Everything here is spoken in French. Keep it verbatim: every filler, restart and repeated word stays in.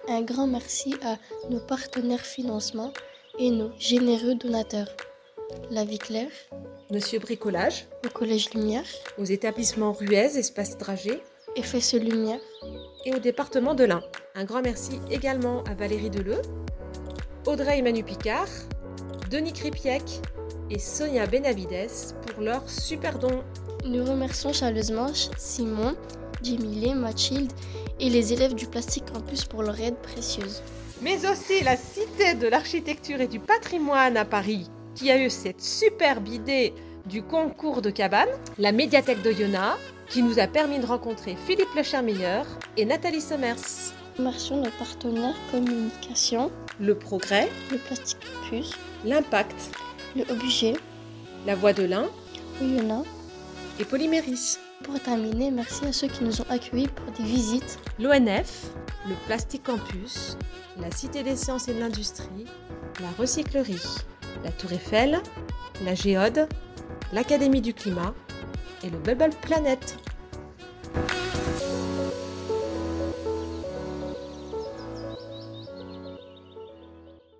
Un grand merci à nos partenaires financement et nos généreux donateurs. La Vie Claire, Monsieur Bricolage, le Collège Lumière, aux établissements Ruez, Espace Dragé F S E Lumière et au département de l'Ain. Un grand merci également à Valérie Deleu, Audrey Manu Picard, Denis Kripiek et Sonia Benavides pour leurs super dons. Nous remercions chaleureusement Simon, Jemile, Mathilde et les élèves du Plastic Campus pour leur aide précieuse. Mais aussi la Cité de l'Architecture et du Patrimoine à Paris, qui a eu cette superbe idée du concours de cabane, la médiathèque d'Oyonnax, qui nous a permis de rencontrer Philippe Lechermeilleur et Nathalie Sommers. Remercions nos partenaires communication, Le Progrès, le Plastic Campus, l'Impact, le Objet, la Voix de l'Ain Oyonnax. et Polyméris. Pour terminer, merci à ceux qui nous ont accueillis pour des visites. L'O N F, le Plastic Campus, la Cité des Sciences et de l'Industrie, la Recyclerie, la Tour Eiffel, la Géode, l'Académie du Climat et le Bubble Planet.